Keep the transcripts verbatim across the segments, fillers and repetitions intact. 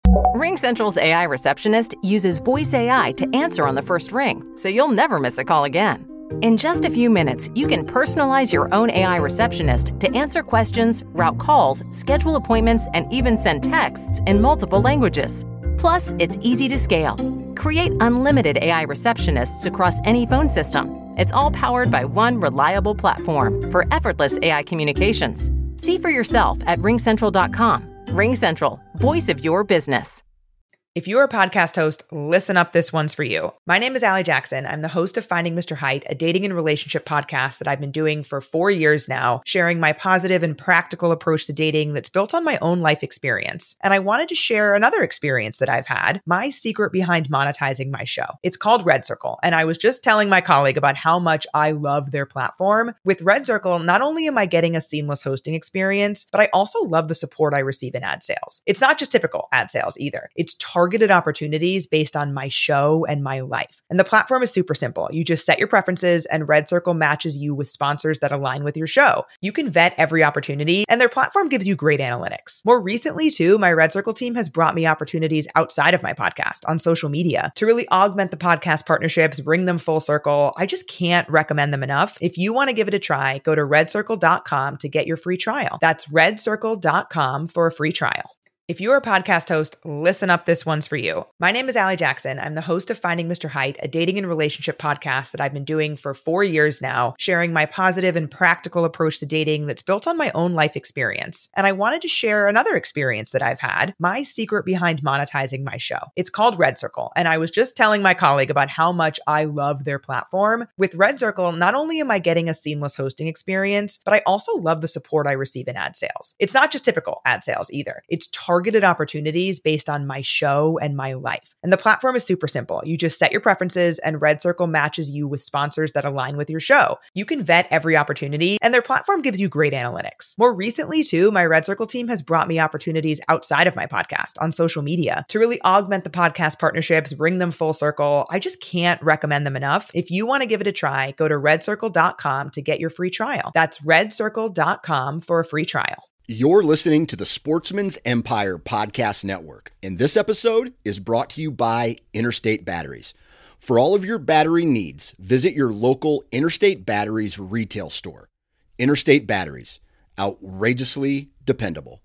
RingCentral's A I receptionist uses voice A I to answer on the first ring, so you'll never miss a call again. In just a few minutes, you can personalize your own A I receptionist to answer questions, route calls, schedule appointments, and even send texts in multiple languages. Plus, it's easy to scale. Create unlimited A I receptionists across any phone system. It's all powered by one reliable platform for effortless A I communications. See for yourself at ring central dot com. RingCentral, voice of your business. If you're a podcast host, listen up, this one's for you. My name is Allie Jackson. I'm the host of Finding Mister Height, a dating and relationship podcast that I've been doing for four years now, sharing my positive and practical approach to dating that's built on my own life experience. And I wanted to share another experience that I've had, my secret behind monetizing my show. It's called Red Circle, and I was just telling my colleague about how much I love their platform. With Red Circle, not only am I getting a seamless hosting experience, but I also love the support I receive in ad sales. It's not just typical ad sales either. It's targeted opportunities based on my show and my life. And the platform is super simple. You just set your preferences and Red Circle matches you with sponsors that align with your show. You can vet every opportunity and their platform gives you great analytics. More recently too, my Red Circle team has brought me opportunities outside of my podcast on social media to really augment the podcast partnerships, bring them full circle. I just can't recommend them enough. If you want to give it a try, go to red circle dot com to get your free trial. That's red circle dot com for a free trial. If you're a podcast host, listen up, this one's for you. My name is Allie Jackson. I'm the host of Finding Mister Height, a dating and relationship podcast that I've been doing for four years now, sharing my positive and practical approach to dating that's built on my own life experience. And I wanted to share another experience that I've had, my secret behind monetizing my show. It's called Red Circle, and I was just telling my colleague about how much I love their platform. With Red Circle, not only am I getting a seamless hosting experience, but I also love the support I receive in ad sales. It's not just typical ad sales either. It's targeted targeted opportunities based on my show and my life. And the platform is super simple. You just set your preferences and Red Circle matches you with sponsors that align with your show. You can vet every opportunity and their platform gives you great analytics. More recently too, my Red Circle team has brought me opportunities outside of my podcast on social media to really augment the podcast partnerships, bring them full circle. I just can't recommend them enough. If you want to give it a try, go to red circle dot com to get your free trial. That's red circle dot com for a free trial. You're listening to the Sportsman's Empire Podcast Network, and this episode is brought to you by Interstate Batteries. For all of your battery needs, visit your local Interstate Batteries retail store. Interstate Batteries, outrageously dependable.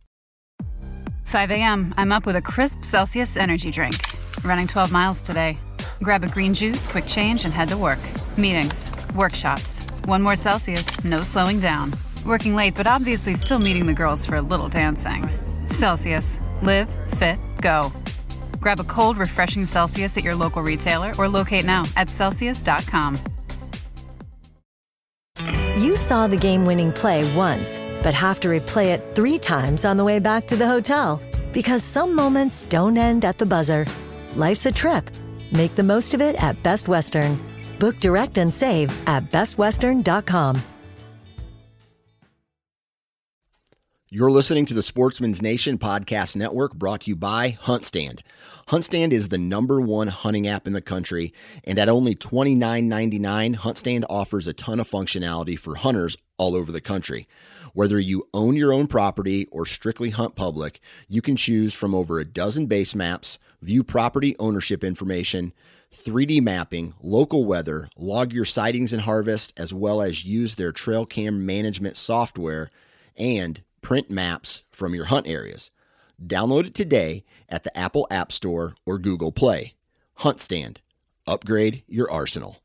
five a.m., I'm up with a crisp Celsius energy drink. Running twelve miles today. Grab a green juice, quick change, and head to work. Meetings, workshops. One more Celsius, no slowing down. Working late, but obviously still meeting the girls for a little dancing. Celsius. Live, fit, go. Grab a cold, refreshing Celsius at your local retailer or locate now at celsius dot com. You saw the game-winning play once, but have to replay it three times on the way back to the hotel. Because some moments don't end at the buzzer. Life's a trip. Make the most of it at Best Western. Book direct and save at best western dot com. You're listening to the Sportsman's Nation Podcast Network, brought to you by HuntStand. HuntStand is the number one hunting app in the country, and at only twenty-nine ninety-nine, HuntStand offers a ton of functionality for hunters all over the country. Whether you own your own property or strictly hunt public, you can choose from over a dozen base maps, view property ownership information, three D mapping, local weather, log your sightings and harvest, as well as use their trail cam management software and print maps from your hunt areas. Download it today at the Apple App Store or Google Play. HuntStand. Upgrade your arsenal.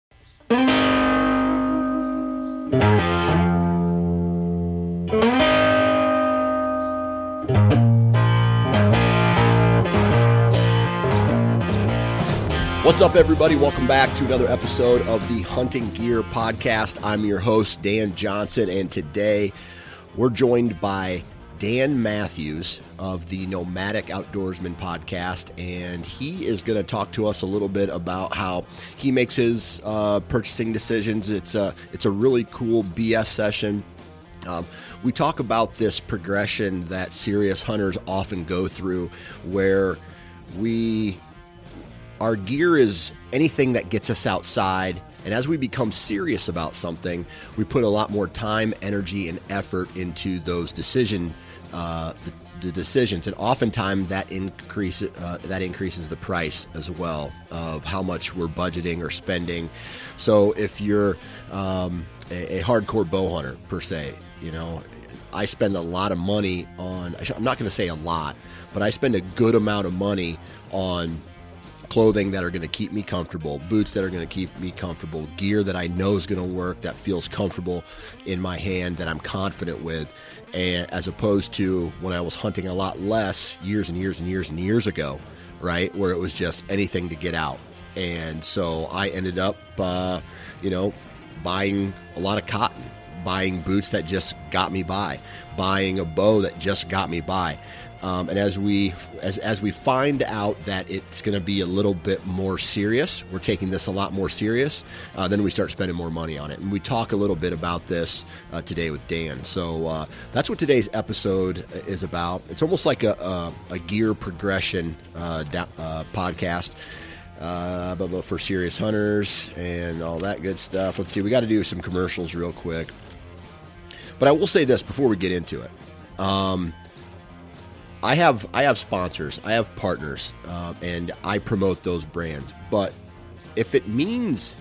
What's up, everybody? Welcome back to another episode of the Hunting Gear Podcast. I'm your host, Dan Johnson, and today we're joined by Dan Matthews of the Nomadic Outdoorsman podcast, and he is going to talk to us a little bit about how he makes his uh, purchasing decisions. It's a, it's a really cool B S session. Um, we talk about this progression that serious hunters often go through, where we our gear is anything that gets us outside. And as we become serious about something, we put a lot more time, energy, and effort into those decision, uh, the the decisions, and oftentimes that increase uh, that increases the price as well of how much we're budgeting or spending. So if you're um, a, a hardcore bow hunter per se, you know, I spend a lot of money on. I'm not going to say a lot, but I spend a good amount of money on clothing that are going to keep me comfortable, boots that are going to keep me comfortable, gear that I know is going to work, that feels comfortable in my hand, that I'm confident with, and as opposed to when I was hunting a lot less years and years and years and years ago, right, where it was just anything to get out. And so I ended up, uh, you know, buying a lot of cotton, buying boots that just got me by, buying a bow that just got me by. Um, and as we as as we find out that it's going to be a little bit more serious, we're taking this a lot more serious, uh, then we start spending more money on it. And we talk a little bit about this uh, today with Dan. So uh, that's what today's episode is about. It's almost like a, a, a gear progression uh, da- uh, podcast. Uh, but, but for serious hunters and all that good stuff. Let's see, we got to do some commercials real quick. But I will say this before we get into it. Um, I have I have sponsors, I have partners, uh, and I promote those brands. But if it means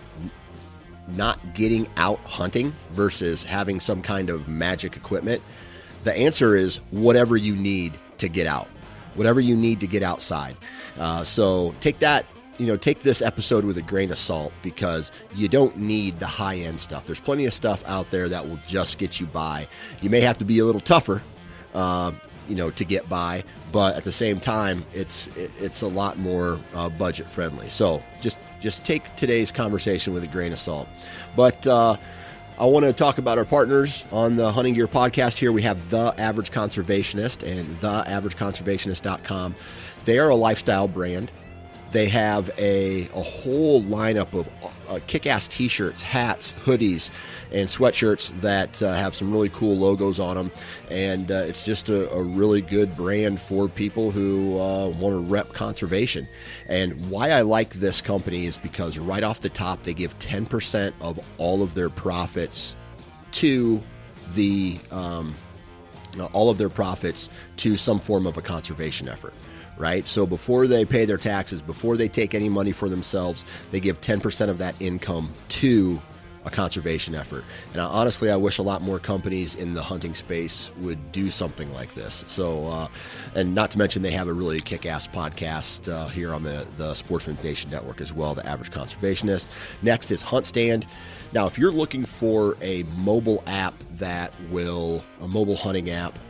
not getting out hunting versus having some kind of magic equipment, the answer is whatever you need to get out, whatever you need to get outside. Uh, so take that. You know, take this episode with a grain of salt, because you don't need the high-end stuff. There's plenty of stuff out there that will just get you by. You may have to be a little tougher, uh, you know, to get by, but at the same time, it's it, it's a lot more uh, budget-friendly. So just just take today's conversation with a grain of salt. But uh, I want to talk about our partners on the Hunting Gear Podcast here. We have The Average Conservationist and the average conservationist dot com. They are a lifestyle brand. They have a, a whole lineup of uh, kick-ass t-shirts, hats, hoodies, and sweatshirts that uh, have some really cool logos on them. And uh, it's just a, a really good brand for people who uh, want to rep conservation. And why I like this company is because right off the top, they give ten percent of all of their profits to the um, all of their profits to some form of a conservation effort. Right? So before they pay their taxes, before they take any money for themselves, they give ten percent of that income to a conservation effort. And I, honestly, I wish a lot more companies in the hunting space would do something like this. So, uh, and not to mention they have a really kick-ass podcast uh, here on the, the Sportsman's Nation Network as well, The Average Conservationist. Next is HuntStand. Now, if you're looking for a mobile app that will, a mobile hunting app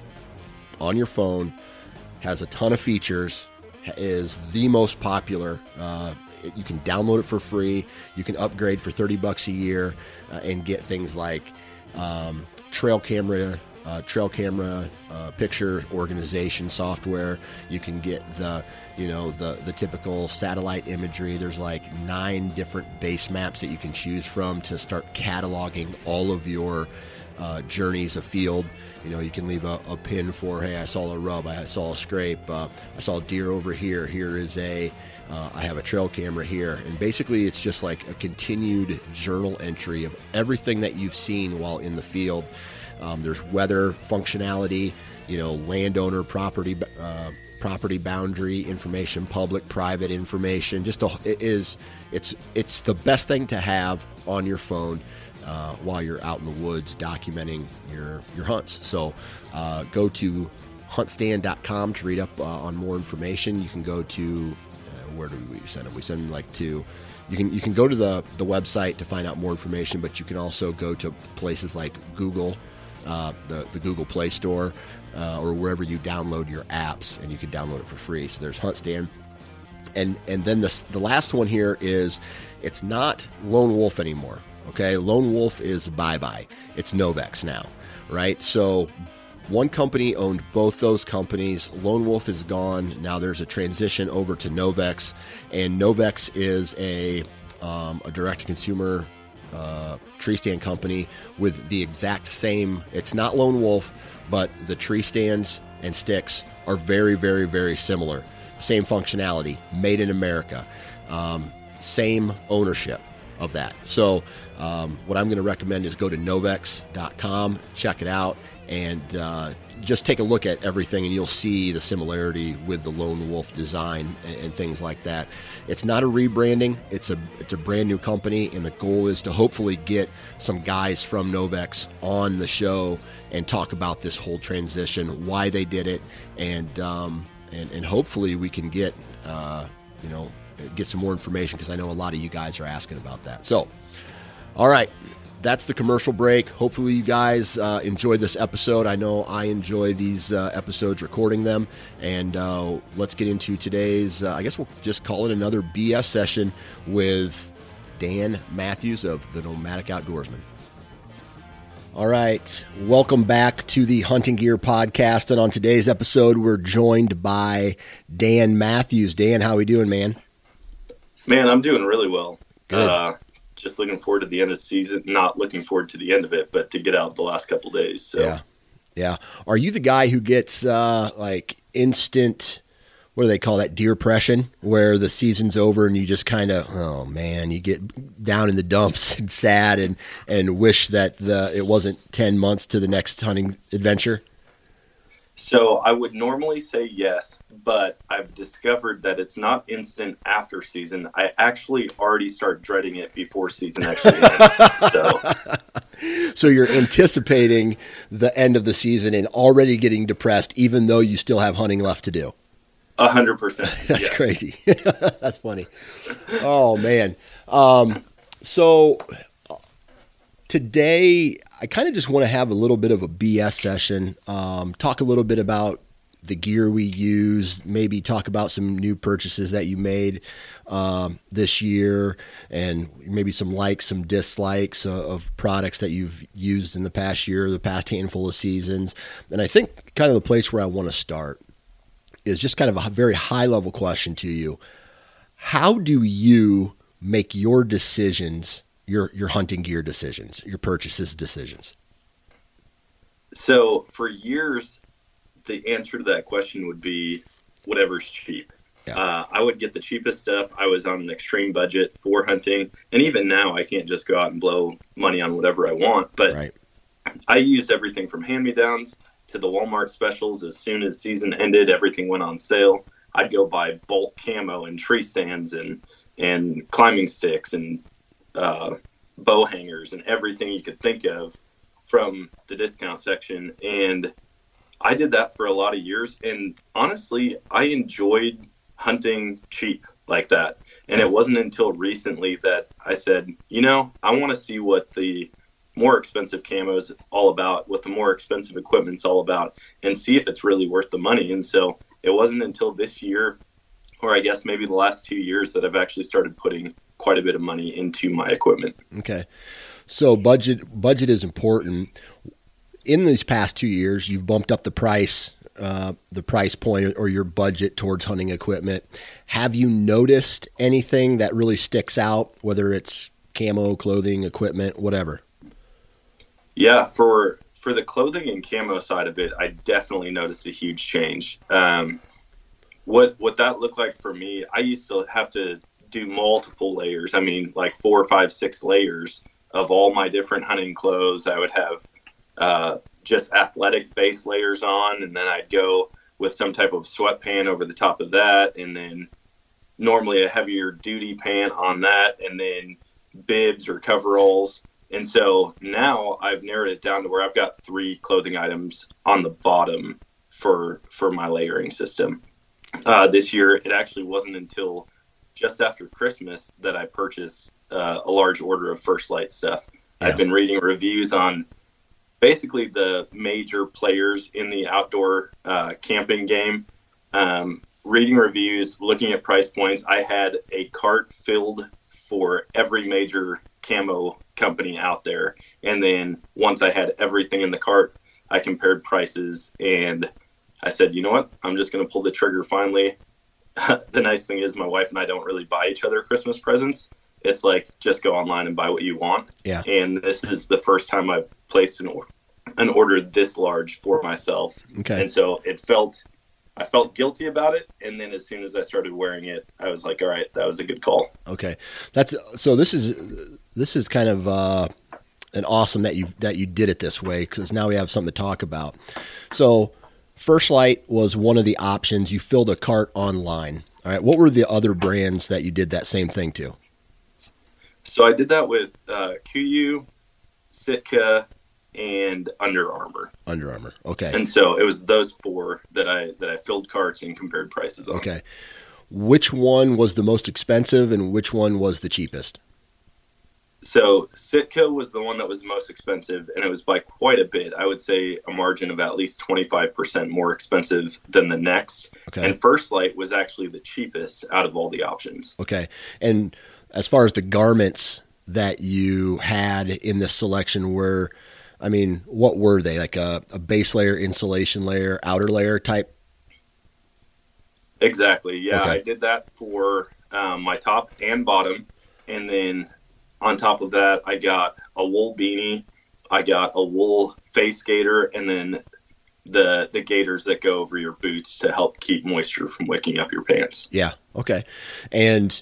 on your phone, has a ton of features, is the most popular. Uh, you can download it for free. You can upgrade for thirty bucks a year uh, and get things like um, trail camera, uh, trail camera uh, picture organization software. You can get the, you know, the the typical satellite imagery. There's like nine different base maps that you can choose from to start cataloging all of your uh, journeys afield. You know, you can leave a, a pin for, hey, I saw a rub, I saw a scrape, uh, I saw a deer over here, here is a, uh, I have a trail camera here. And basically it's just like a continued journal entry of everything that you've seen while in the field. Um, there's weather functionality, you know, landowner property, uh, property boundary information, public, private information. Just a, it is, it's, it's the best thing to have on your phone Uh, while you're out in the woods documenting your your hunts. So uh, go to hunt stand dot com to read up uh, on more information. You can go to uh, where do we send them? We send them like to you can you can go to the the website to find out more information, but you can also go to places like Google, uh, the the Google Play Store, uh, or wherever you download your apps, and you can download it for free. So there's HuntStand. And and then the the last one here is it's not Lone Wolf anymore. Okay, Lone Wolf is bye-bye. It's Novex now, right? So one company owned both those companies. Lone Wolf is gone. Now there's a transition over to Novex, and Novex is a um, a direct-to-consumer uh, tree stand company with the exact same. It's not Lone Wolf, but the tree stands and sticks are very, very, very similar. Same functionality, made in America, um, same ownership of that. So um, what I'm going to recommend is go to novex dot com, check it out, and uh, just take a look at everything and you'll see the similarity with the Lone Wolf design and, and things like that. It's not a rebranding. It's a it's a brand new company, and the goal is to hopefully get some guys from Novex on the show and talk about this whole transition, why they did it, and um, and, and hopefully we can get uh, you know get some more information, because I know a lot of you guys are asking about that. So, all right. That's the commercial break. Hopefully you guys uh, enjoyed this episode. I know I enjoy these uh, episodes, recording them. And uh, let's get into today's, uh, I guess we'll just call it another B S session with Dan Matthews of the Nomadic Outdoorsman. All right. Welcome back to the Hunting Gear Podcast. And on today's episode, we're joined by Dan Matthews. Dan, how are we doing, man? Man, I'm doing really well. Good. Uh, Just looking forward to the end of the season. Not looking forward to the end of it, but to get out the last couple days. So. Yeah, yeah. Are you the guy who gets uh, like instant? What do they call that? Depression, where the season's over and you just kind of, oh man, you get down in the dumps and sad and and wish that the it wasn't ten months to the next hunting adventure. So I would normally say yes, but I've discovered that it's not instant after season. I actually already start dreading it before season actually ends. So, so you're anticipating the end of the season and already getting depressed, even though you still have hunting left to do. A hundred percent. That's yes. crazy. That's funny. Oh man. Um, so today, I kind of just want to have a little bit of a B S session, um, talk a little bit about the gear we use, maybe talk about some new purchases that you made um, this year, and maybe some likes, some dislikes of, of products that you've used in the past year, the past handful of seasons. And I think kind of the place where I want to start is just kind of a very high-level question to you. How do you make your decisions your your hunting gear decisions, your purchases decisions? So for years, the answer to that question would be whatever's cheap. Yeah. Uh, I would get the cheapest stuff. I was on an extreme budget for hunting. And even now, I can't just go out and blow money on whatever I want. But right. I used everything from hand-me-downs to the Walmart specials. As soon as season ended, everything went on sale. I'd go buy bulk camo and tree stands and, and climbing sticks and uh, bow hangers and everything you could think of from the discount section. And I did that for a lot of years. And honestly, I enjoyed hunting cheap like that. And it wasn't until recently that I said, you know, I want to see what the more expensive camo is all about, what the more expensive equipment's all about, and see if it's really worth the money. And so it wasn't until this year, or I guess maybe the last two years, that I've actually started putting quite a bit of money into my equipment. Okay. So budget budget is important. In these past two years, you've bumped up the price, uh, the price point or your budget towards hunting equipment. Have you noticed anything that really sticks out, whether it's camo, clothing, equipment, whatever? Yeah, for for the clothing and camo side of it, I definitely noticed a huge change. Um, what what that looked like for me, I used to have to do multiple layers. I mean, like four, five, six layers of all my different hunting clothes. I would have uh, just athletic base layers on, and then I'd go with some type of sweatpant over the top of that, and then normally a heavier duty pant on that, and then bibs or coveralls. And so now I've narrowed it down to where I've got three clothing items on the bottom for for my layering system. Uh, this year, it actually wasn't until just after Christmas that I purchased uh, a large order of First Light stuff. Yeah. I've been reading reviews on basically the major players in the outdoor uh, camping game, um, reading reviews, looking at price points. I had a cart filled for every major camo company out there. And then once I had everything in the cart, I compared prices and I said, you know what, I'm just going to pull the trigger finally. The nice thing is my wife and I don't really buy each other Christmas presents. It's like, just go online and buy what you want. Yeah. And this is the first time I've placed an, or- an order this large for myself. Okay. And so it felt, I felt guilty about it. And then as soon as I started wearing it, I was like, all right, that was a good call. Okay. That's, so this is, this is kind of uh, and awesome that you that you did it this way, because now we have something to talk about. So First Light was one of the options. You filled a cart online. All right. What were the other brands that you did that same thing to? So I did that with uh, K U, Sitka, and Under Armour. Under Armour. Okay. And so it was those four that I that I filled carts and compared prices on. Okay. Which one was the most expensive and which one was the cheapest? So Sitka was the one that was the most expensive, and it was by quite a bit. I would say a margin of at least twenty-five percent more expensive than the next. Okay. And First Light was actually the cheapest out of all the options. Okay. And as far as the garments that you had in this selection were, I mean, what were they? Like a, a base layer, insulation layer, outer layer type? Exactly. Yeah, okay. I did that for um, my top and bottom, and then on top of that, I got a wool beanie, I got a wool face gaiter, and then the the gaiters that go over your boots to help keep moisture from wicking up your pants. Yeah. Okay. And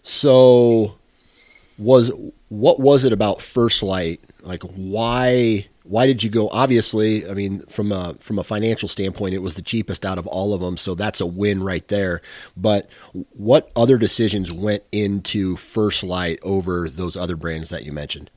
so was what was it about First Light? Like why why did you go? Obviously, I mean, from a from a financial standpoint, it was the cheapest out of all of them, so that's a win right there. But what other decisions went into First Light over those other brands that you mentioned?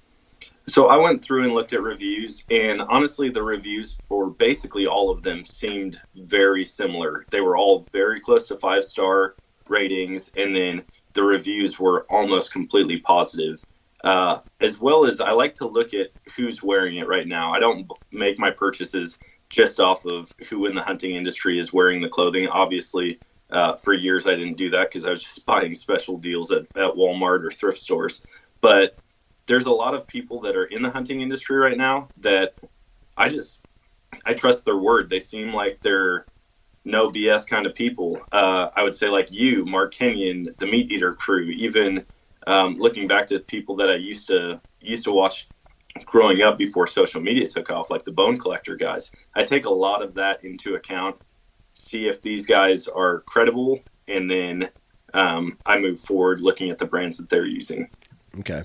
So I went through and looked at reviews, and honestly, the reviews for basically all of them seemed very similar. They were all very close to five-star ratings, and then the reviews were almost completely positive. Uh, as well as I like to look at who's wearing it right now. I don't make my purchases just off of who in the hunting industry is wearing the clothing. Obviously, uh, for years I didn't do that because I was just buying special deals at, at Walmart or thrift stores. But there's a lot of people that are in the hunting industry right now that I just, I trust their word. They seem like they're no B S kind of people. Uh, I would say like you, Mark Kenyon, the Meat Eater crew, even Um, looking back to people that I used to used to watch growing up before social media took off, like the Bone Collector guys. I take a lot of that into account, see if these guys are credible, and then um, I move forward looking at the brands that they're using. Okay.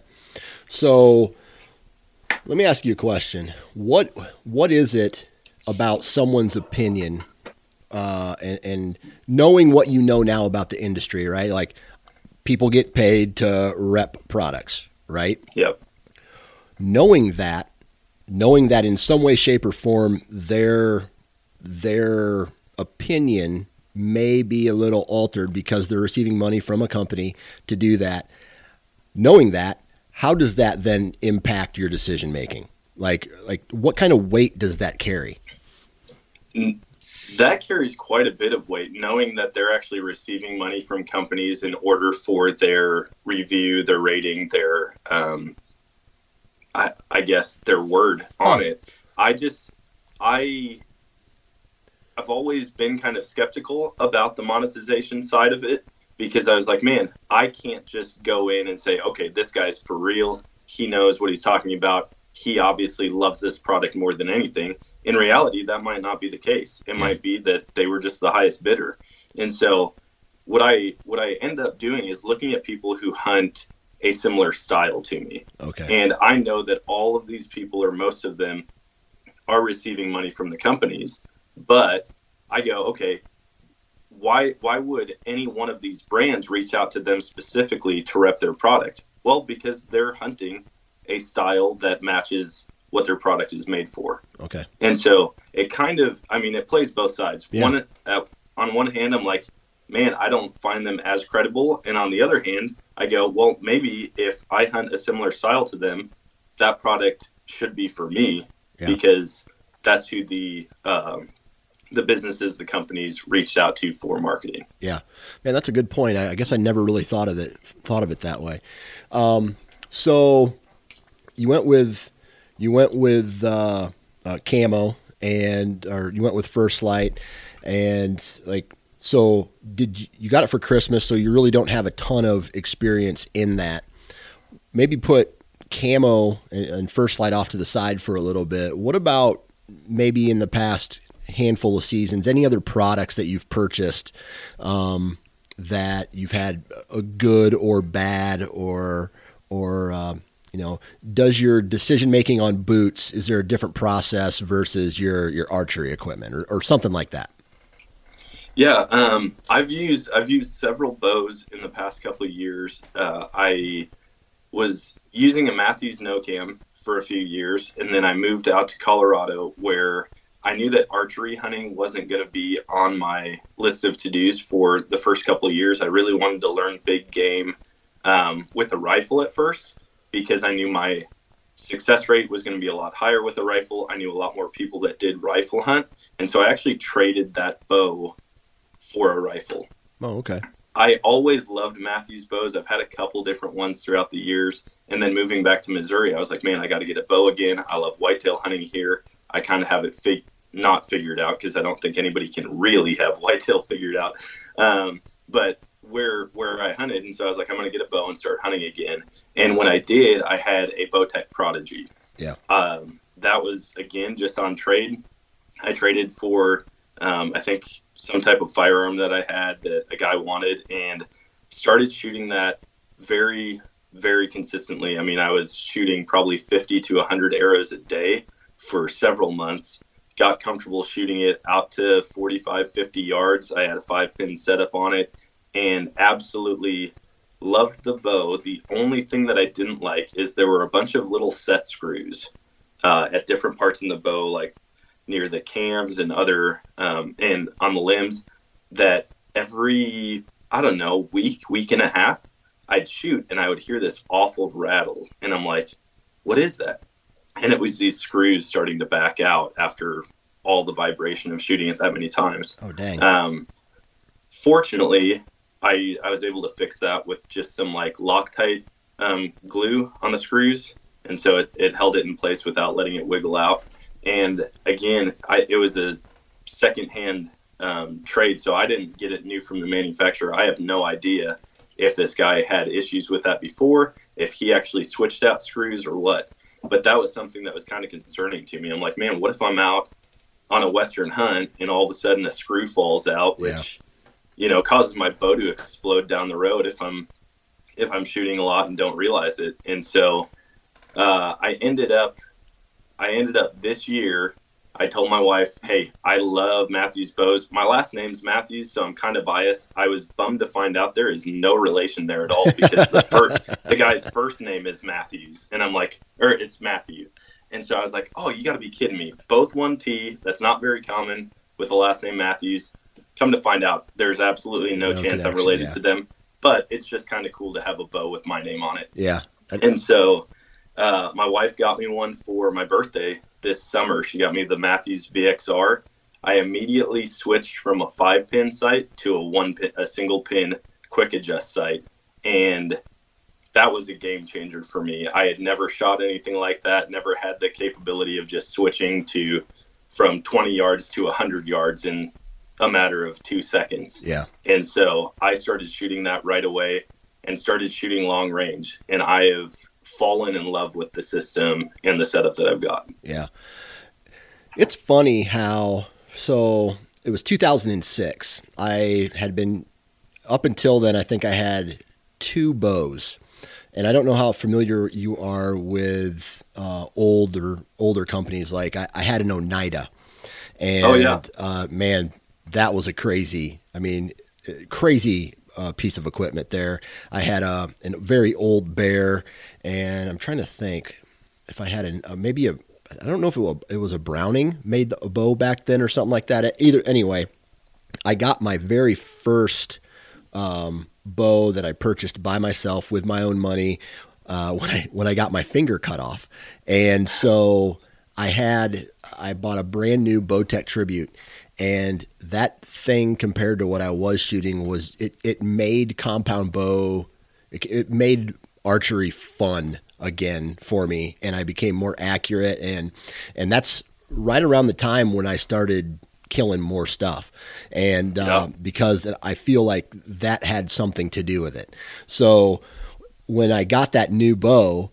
So let me ask you a question. What What is it about someone's opinion uh, and, and knowing what you know now about the industry, right? Like, people get paid to rep products, right? Yep. Knowing that, knowing that in some way, shape, or form, their their opinion may be a little altered because they're receiving money from a company to do that. Knowing that, how does that then impact your decision making? Like, like what kind of weight does that carry? That carries quite a bit of weight, knowing that they're actually receiving money from companies in order for their review, their rating, their, um, I, I guess, their word on huh. it. I just, I, I've always been kind of skeptical about the monetization side of it because I was like, man, I can't just go in and say, okay, this guy's for real. He knows what he's talking about. He obviously loves this product more than anything. In reality, that might not be the case. It might be that they were just the highest bidder. And so what I what I end up doing is looking at people who hunt a similar style to me. Okay. And I know that all of these people, or most of them, are receiving money from the companies. But I go, okay, why why would any one of these brands reach out to them specifically to rep their product? Well, because they're hunting a style that matches what their product is made for. Okay. And so it kind of, I mean, it plays both sides. Yeah. One, uh, on one hand, I'm like, man, I don't find them as credible. And on the other hand, I go, well, maybe if I hunt a similar style to them, that product should be for me yeah. because that's who the, um, the businesses, the companies reached out to for marketing. Yeah, man, that's a good point. I, I guess I never really thought of it, thought of it that way. Um, so you went with, you went with, uh, uh, Camo and, or you went with First Light and like, so did you, you got it for Christmas. So you really don't have a ton of experience in that. Maybe put Camo and, and First Light off to the side for a little bit. What about maybe in the past handful of seasons, any other products that you've purchased, um, that you've had a good or bad or, or, um, you know, does your decision making on boots, is there a different process versus your, your archery equipment or, or something like that? Yeah, um, I've used I've used several bows in the past couple of years. Uh, I was using a Mathews no-cam for a few years, and then I moved out to Colorado where I knew that archery hunting wasn't going to be on my list of to-dos for the first couple of years. I really wanted to learn big game um, with a rifle at first because I knew my success rate was going to be a lot higher with a rifle. I knew a lot more people that did rifle hunt, and so I actually traded that bow for a rifle. Oh, okay. I always loved Mathews bows. I've had a couple different ones throughout the years. And then moving back to Missouri, I was like, man, I got to get a bow again. I love whitetail hunting here. I kind of have it fig- not figured out because I don't think anybody can really have whitetail figured out. Um, but where where I hunted, and so I was like, I'm going to get a bow and start hunting again. And when I did, I had a Bowtech Prodigy. Yeah. Um, that was, again, just on trade. I traded for, um, I think, some type of firearm that I had that a guy wanted, and started shooting that very, very consistently. I mean, I was shooting probably fifty to one hundred arrows a day for several months, got comfortable shooting it out to forty-five, fifty yards. I had a five pin setup on it and absolutely loved the bow. The only thing that I didn't like is there were a bunch of little set screws uh, at different parts in the bow, like near the cams and other, um, and on the limbs, that every, I don't know, week, week and a half, I'd shoot and I would hear this awful rattle. And I'm like, what is that? And it was these screws starting to back out after all the vibration of shooting it that many times. Oh, dang. Um, fortunately, I, I was able to fix that with just some like Loctite um, glue on the screws. And so it, it held it in place without letting it wiggle out. And again, I, it was a secondhand um, trade, so I didn't get it new from the manufacturer. I have no idea if this guy had issues with that before, if he actually switched out screws or what. But that was something that was kind of concerning to me. I'm like, man, what if I'm out on a Western hunt and all of a sudden a screw falls out, which, yeah. you know, causes my bow to explode down the road if I'm if I'm shooting a lot and don't realize it. And so uh, I ended up. I ended up this year, I told my wife, hey, I love Mathews bows. My last name's Mathews, so I'm kind of biased. I was bummed to find out there is no relation there at all because the first, the guy's first name is Mathews. And I'm like, or it's Matthew. And so I was like, oh, you got to be kidding me. Both one T, that's not very common with the last name Mathews. Come to find out, there's absolutely no, no chance I'm related yeah. to them. But it's just kind of cool to have a bow with my name on it. Yeah. And so... Uh, my wife got me one for my birthday this summer. She got me the Mathews V X R. I immediately switched from a five pin sight to a one pin, a single pin quick adjust sight. And that was a game changer for me. I had never shot anything like that, never had the capability of just switching to from twenty yards to one hundred yards in a matter of two seconds. Yeah. And so I started shooting that right away and started shooting long range. And I have fallen in love with the system and the setup that I've got. Yeah. It's funny how, so it was two thousand six. I had been, up until then, I think I had two bows. And I don't know how familiar you are with uh, older older companies. Like I, I had an Oneida. And oh, yeah. uh, man, that was a crazy, I mean, crazy Uh, piece of equipment there. I had a, a very old Bear, and I'm trying to think if I had an, uh, maybe a, I don't know if it was, it was a Browning made a bow back then or something like that. Either anyway, I got my very first um, bow that I purchased by myself with my own money uh, when I when I got my finger cut off, and so I had I bought a brand new Bowtech Tribute. And that thing compared to what I was shooting was it, it made compound bow, it, it made archery fun again for me. And I became more accurate. And, and that's right around the time when I started killing more stuff. And uh, yeah. because I feel like that had something to do with it. So when I got that new bow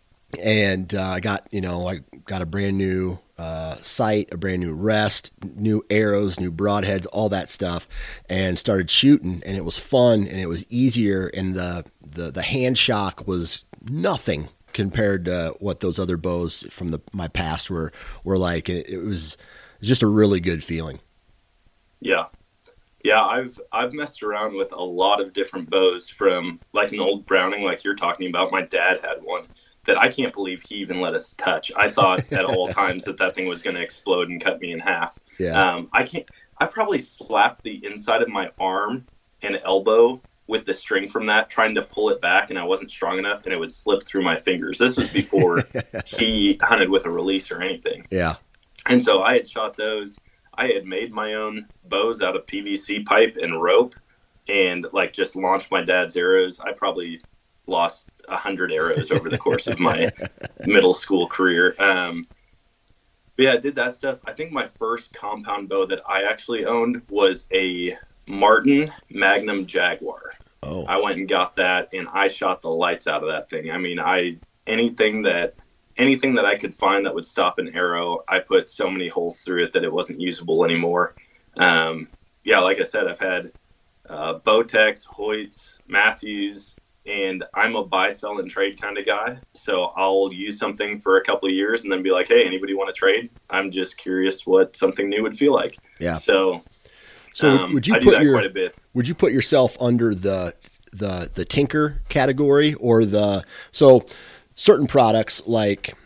and uh, I got, you know, I got a brand new uh, sight, a brand new rest, new arrows, new broadheads, all that stuff, and started shooting, and it was fun and it was easier, and the, the, the hand shock was nothing compared to what those other bows from the my past were were like. It, it was just a really good feeling. Yeah. Yeah, I've I've messed around with a lot of different bows, from like an old Browning like you're talking about. My dad had one that I can't believe he even let us touch. I thought at all times that that thing was going to explode and cut me in half. Yeah. Um, I can't. I probably slapped the inside of my arm and elbow with the string from that, trying to pull it back, and I wasn't strong enough, and it would slip through my fingers. This was before he hunted with a release or anything. Yeah. And so I had shot those. I had made my own bows out of P V C pipe and rope, and like just launched my dad's arrows. I probably lost a hundred arrows over the course of my middle school career. Um, but yeah, I did that stuff. I think my first compound bow that I actually owned was a Martin Magnum Jaguar. Oh. I went and got that, and I shot the lights out of that thing. I mean, I anything that anything that I could find that would stop an arrow, I put so many holes through it that it wasn't usable anymore. Um, yeah, like I said, I've had uh, Bowtechs, Hoyts, Matthews, and I'm a buy, sell, and trade kind of guy. So I'll use something for a couple of years and then be like, hey, anybody want to trade? I'm just curious what something new would feel like. Yeah. So, so um, would you I do put that your, quite a bit. Would you put yourself under the the the tinker category, or the so certain products like,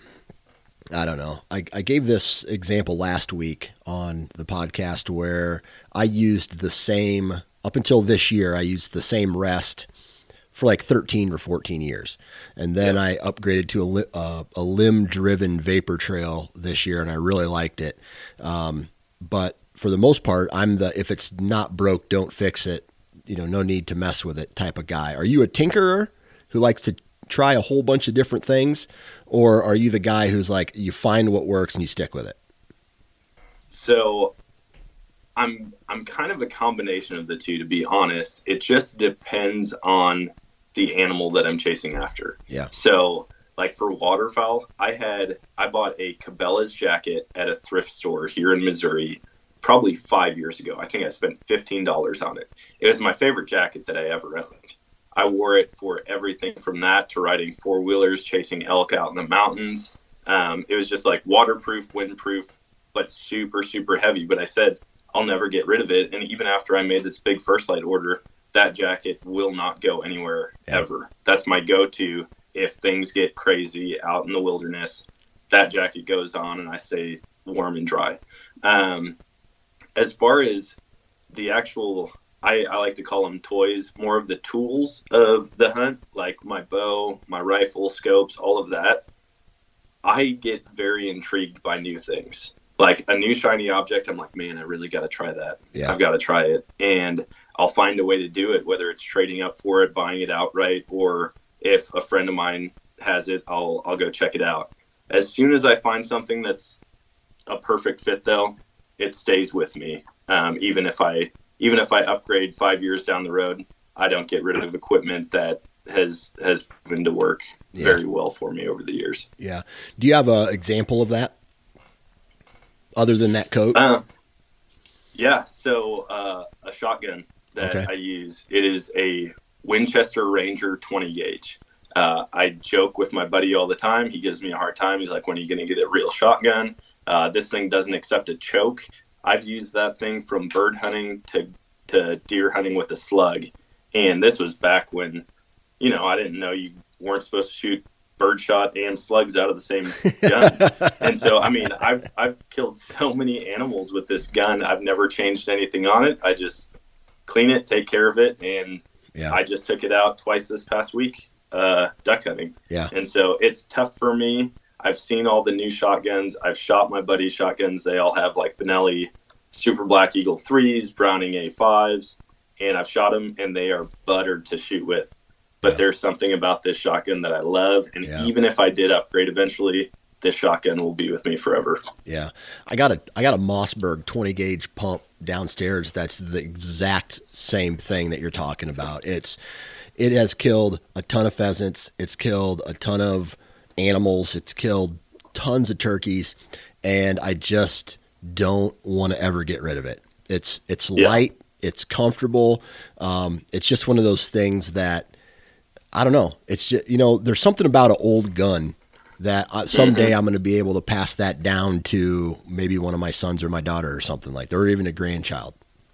I don't know, I, I gave this example last week on the podcast where I used the same, up until this year, I used the same rest for like thirteen or fourteen years. And then yeah. I upgraded to a, li- uh, a limb-driven Vapor Trail this year, and I really liked it. Um, but for the most part, I'm the, if it's not broke, don't fix it, you know, no need to mess with it type of guy. Are you a tinkerer who likes to try a whole bunch of different things, or are you the guy who's like, you find what works and you stick with it? So I'm I'm kind of a combination of the two, to be honest. It just depends on the animal that I'm chasing after. Yeah. So like for waterfowl, I had I bought a Cabela's jacket at a thrift store here in Missouri probably five years ago. I think I spent fifteen dollars on it. It was my favorite jacket that I ever owned. I wore it for everything from that to riding four-wheelers, chasing elk out in the mountains. Um, it was just like waterproof, windproof, but super, super heavy. But I said, I'll never get rid of it. And even after I made this big First Light order, that jacket will not go anywhere yeah. ever. That's my go-to. If things get crazy out in the wilderness, that jacket goes on and I stay warm and dry. Um, as far as the actual... I, I like to call them toys, more of the tools of the hunt, like my bow, my rifle, scopes, all of that. I get very intrigued by new things. Like a new shiny object, I'm like, man, I really got to try that. Yeah. I've got to try it. And I'll find a way to do it, whether it's trading up for it, buying it outright, or if a friend of mine has it, I'll I'll go check it out. As soon as I find something that's a perfect fit, though, it stays with me. Um, even if I... Even if I upgrade five years down the road, I don't get rid of equipment that has has proven to work yeah. very well for me over the years. Yeah. Do you have an example of that other than that coat? Uh, yeah. So uh, a shotgun that okay. I use, it is a Winchester Ranger twenty gauge. Uh, I joke with my buddy all the time. He gives me a hard time. He's like, when are you going to get a real shotgun? Uh, this thing doesn't accept a choke. I've used that thing from bird hunting to, to deer hunting with a slug. And this was back when, you know, I didn't know you weren't supposed to shoot birdshot and slugs out of the same gun. And so, I mean, I've, I've killed so many animals with this gun. I've never changed anything on it. I just clean it, take care of it. And yeah. I just took it out twice this past week, uh, duck hunting. Yeah. And so it's tough for me. I've seen all the new shotguns. I've shot my buddy's shotguns. They all have like Benelli Super Black Eagle threes, Browning A fives, and I've shot them and they are buttered to shoot with. But yeah. there's something about this shotgun that I love. And yeah. even if I did upgrade eventually, this shotgun will be with me forever. Yeah. I got a, I got a Mossberg twenty gauge pump downstairs. That's the exact same thing that you're talking about. It's, it has killed a ton of pheasants. It's killed a ton of animals. It's killed tons of turkeys, and I just don't want to ever get rid of it. It's it's yeah. light, it's comfortable. Um, it's just one of those things that I don't know. It's just, you know, there's something about an old gun that uh, someday mm-hmm. I'm going to be able to pass that down to maybe one of my sons or my daughter or something like that, or even a grandchild.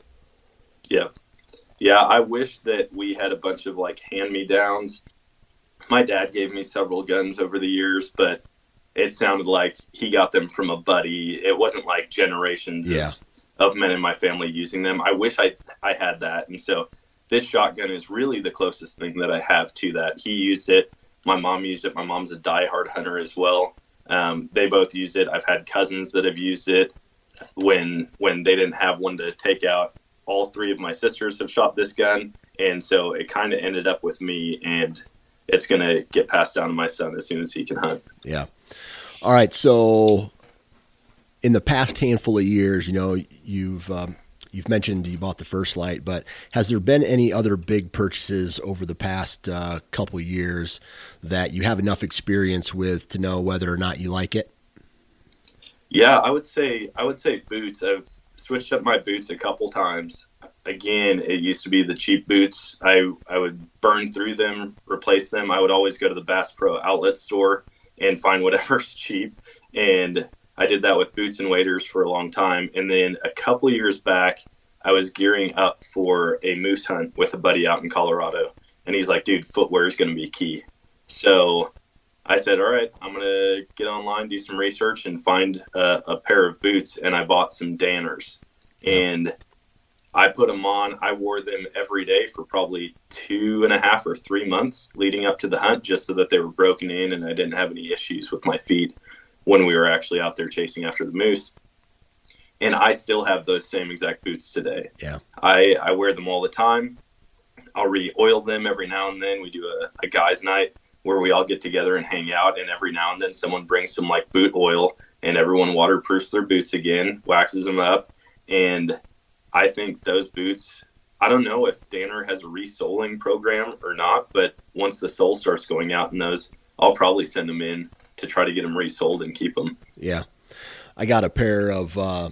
Yeah. Yeah. I wish that we had a bunch of like hand-me-downs. My dad gave me several guns over the years, but it sounded like he got them from a buddy. It wasn't like generations yeah. of, of men in my family using them. I wish I, I had that. And so this shotgun is really the closest thing that I have to that. He used it. My mom used it. My mom's a diehard hunter as well. Um, they both use it. I've had cousins that have used it when when they didn't have one to take out. All three of my sisters have shot this gun. And so it kind of ended up with me, and it's going to get passed down to my son as soon as he can hunt. Yeah. All right. So in the past handful of years, you know, you've um, you've mentioned you bought the First Light, but has there been any other big purchases over the past uh, couple of years that you have enough experience with to know whether or not you like it? Yeah, I would say I would say boots. I've switched up my boots a couple times. Again, it used to be the cheap boots. I, I would burn through them, replace them. I would always go to the Bass Pro outlet store and find whatever's cheap. And I did that with boots and waders for a long time. And then a couple of years back, I was gearing up for a moose hunt with a buddy out in Colorado. And he's like, dude, footwear is going to be key. So I said, all right, I'm going to get online, do some research, and find a, a pair of boots. And I bought some Danners. And I put them on. I wore them every day for probably two and a half or three months leading up to the hunt, just so that they were broken in and I didn't have any issues with my feet when we were actually out there chasing after the moose. And I still have those same exact boots today. Yeah. I, I wear them all the time. I'll re-oil them every now and then. We do a, a guys' night where we all get together and hang out, and every now and then someone brings some like boot oil, and everyone waterproofs their boots again, waxes them up. And I think those boots, I don't know if Danner has a resoling program or not, but once the sole starts going out in those, I'll probably send them in to try to get them resold and keep them. Yeah. I got a pair of, uh,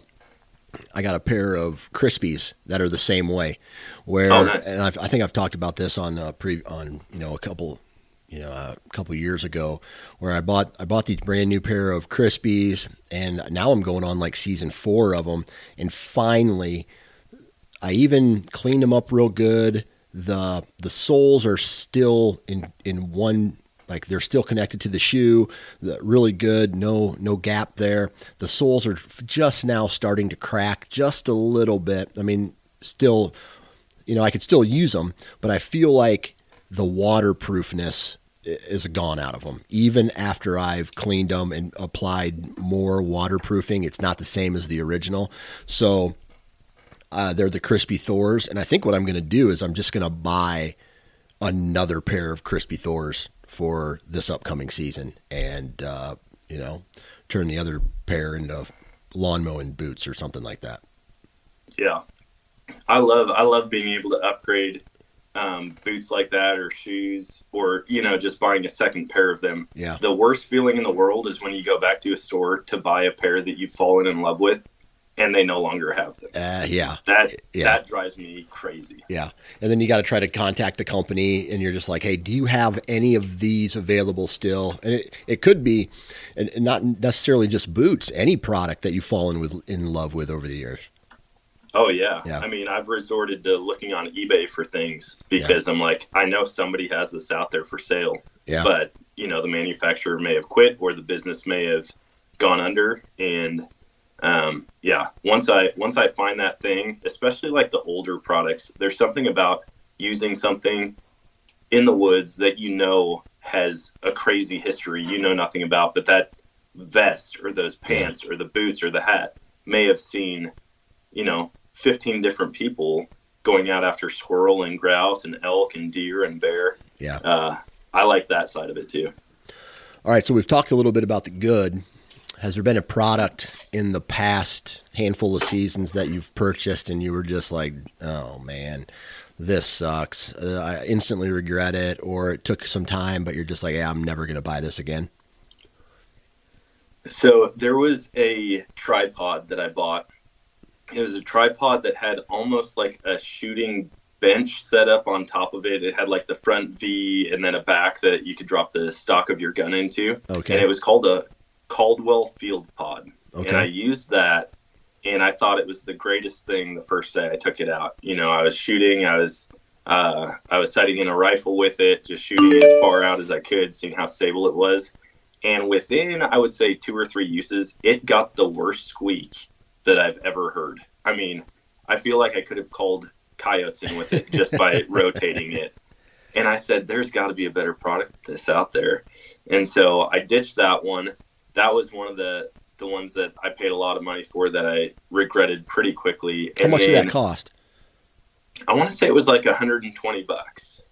I got a pair of Crispies that are the same way where, oh, nice. and I've, I think I've talked about this on, uh, pre on, you know, a couple, you know, a couple years ago where I bought, I bought these brand new pair of Crispies, and now I'm going on like season four of them. And finally, I even cleaned them up real good. The the soles are still in, in one, like they're still connected to the shoe. The, really good, no no gap there. The soles are just now starting to crack just a little bit. I mean, still, you know, I could still use them, but I feel like the waterproofness is gone out of them. Even after I've cleaned them and applied more waterproofing, it's not the same as the original. So Uh, they're the Crispy Thors, and I think what I'm going to do is I'm just going to buy another pair of Crispy Thors for this upcoming season, and uh, you know, turn the other pair into lawn mowing boots or something like that. Yeah, I love I love being able to upgrade um, boots like that, or shoes, or you know, just buying a second pair of them. Yeah. The worst feeling in the world is when you go back to a store to buy a pair that you've fallen in love with, and they no longer have them. Uh, yeah. That yeah. that drives me crazy. Yeah. And then you got to try to contact the company, and you're just like, hey, do you have any of these available still? And it, it could be, and not necessarily just boots, any product that you've fallen with in love with over the years. Oh, yeah. yeah. I mean, I've resorted to looking on eBay for things because yeah. I'm like, I know somebody has this out there for sale. Yeah. But, you know, the manufacturer may have quit, or the business may have gone under, and Um, yeah, once I, once I find that thing, especially like the older products, there's something about using something in the woods that, you know, has a crazy history you know nothing about, but that vest or those pants or the boots or the hat may have seen, you know, fifteen different people going out after squirrel and grouse and elk and deer and bear. Yeah. Uh, I like that side of it too. All right. So we've talked a little bit about the good. Has there been a product in the past handful of seasons that you've purchased and you were just like, oh man, this sucks. Uh, I instantly regret it, or it took some time, but you're just like, yeah, I'm never going to buy this again? So there was a tripod that I bought. It was a tripod that had almost like a shooting bench set up on top of it. It had like the front V and then a back that you could drop the stock of your gun into. Okay. And it was called a Caldwell Field Pod. Okay. And I used that, and I thought it was the greatest thing the first day I took it out. You know, I was shooting, I was uh, I was sighting in a rifle with it, just shooting as far out as I could, seeing how stable it was. And within, I would say, two or three uses, it got the worst squeak that I've ever heard. I mean, I feel like I could have called coyotes in with it just by rotating it. And I said, there's got to be a better product than this out there. And so I ditched that one. That was one of the, the ones that I paid a lot of money for that I regretted pretty quickly. How and much did that cost? I want to say it was like one hundred twenty bucks.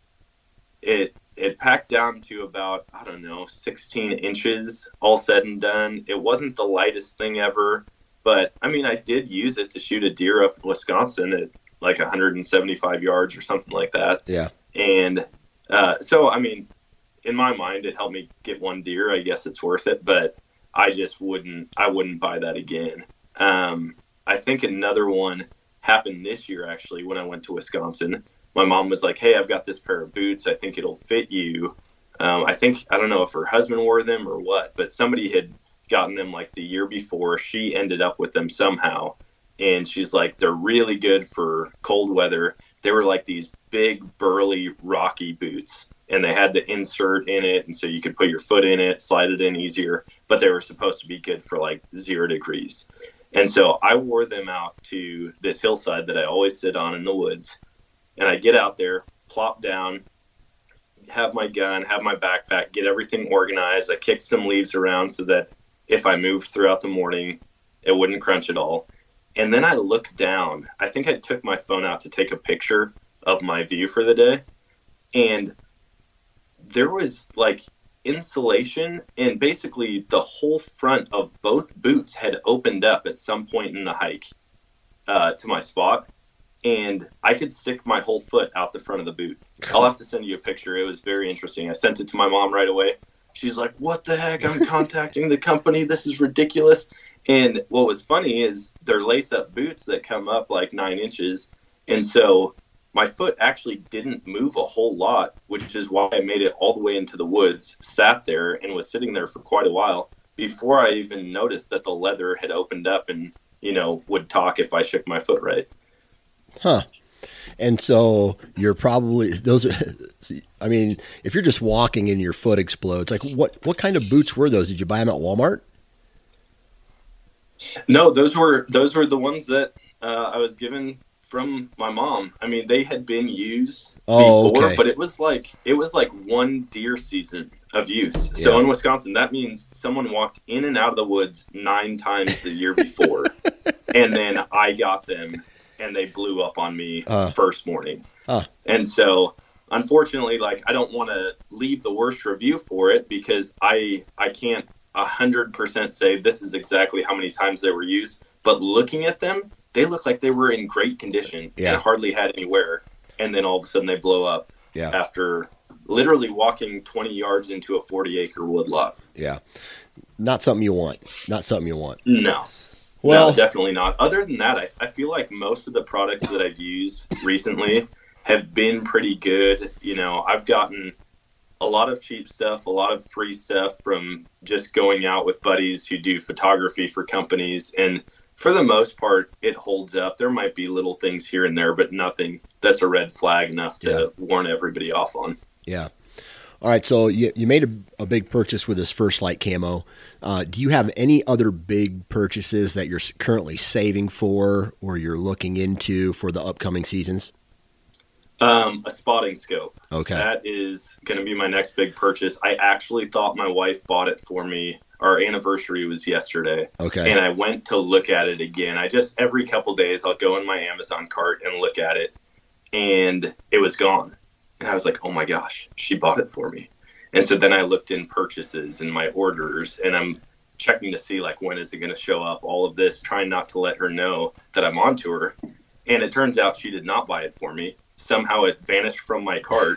It it packed down to about, I don't know, sixteen inches, all said and done. It wasn't the lightest thing ever, but I mean, I did use it to shoot a deer up in Wisconsin at like one hundred seventy-five yards or something like that. Yeah. And uh, so, I mean, in my mind, it helped me get one deer. I guess it's worth it, but I just wouldn't, I wouldn't buy that again. Um, I think another one happened this year, actually, when I went to Wisconsin. My mom was like, hey, I've got this pair of boots. I think it'll fit you. Um, I think, I don't know if her husband wore them or what, but somebody had gotten them like the year before. She ended up with them somehow. And she's like, they're really good for cold weather. They were like these big, burly, rocky boots. And they had the insert in it. And so you could put your foot in it, slide it in easier. But they were supposed to be good for like zero degrees. And so I wore them out to this hillside that I always sit on in the woods. And I get out there, plop down, have my gun, have my backpack, get everything organized. I kicked some leaves around so that if I moved throughout the morning, it wouldn't crunch at all. And then I looked down. I think I took my phone out to take a picture of my view for the day. And there was like insulation, and basically the whole front of both boots had opened up at some point in the hike uh, to my spot. And I could stick my whole foot out the front of the boot. I'll have to send you a picture. It was very interesting. I sent it to my mom right away. She's like, what the heck? I'm contacting the company. This is ridiculous. And what was funny is they're lace-up boots that come up like nine inches. And so my foot actually didn't move a whole lot, which is why I made it all the way into the woods, sat there, and was sitting there for quite a while before I even noticed that the leather had opened up and, you know, would talk if I shook my foot right. Huh. And so you're probably, those are, I mean, if you're just walking and your foot explodes, like what, what kind of boots were those? Did you buy them at Walmart? No, those were, those were the ones that uh, I was given from my mom. I mean, they had been used oh, before, okay. but it was like, it was like one deer season of use. So yeah. in Wisconsin, that means someone walked in and out of the woods nine times the year before. And then I got them and they blew up on me uh, first morning. Uh. And so unfortunately, like, I don't want to leave the worst review for it because I, I can't a hundred percent say this is exactly how many times they were used, but looking at them, they look like they were in great condition yeah. and hardly had any wear. And then all of a sudden they blow up yeah. after literally walking twenty yards into a forty acre woodlot. Yeah. Not something you want. Not something you want. No. Well, no, definitely not. Other than that, I, I feel like most of the products that I've used recently have been pretty good. You know, I've gotten a lot of cheap stuff, a lot of free stuff from just going out with buddies who do photography for companies. And for the most part, it holds up. There might be little things here and there, but nothing that's a red flag enough to yeah. warn everybody off on. Yeah. All right, so you you made a, a big purchase with this First Light camo. Uh, do you have any other big purchases that you're currently saving for or you're looking into for the upcoming seasons? Um, a spotting scope. Okay. That is going to be my next big purchase. I actually thought my wife bought it for me. Our anniversary was yesterday. Okay. And I went to look at it again. I just, every couple days, I'll go in my Amazon cart and look at it. And it was gone. And I was like, oh my gosh, she bought it for me. And so then I looked in purchases and my orders, and I'm checking to see, like, when is it going to show up, all of this, trying not to let her know that I'm on to her. And it turns out she did not buy it for me. Somehow it vanished from my cart.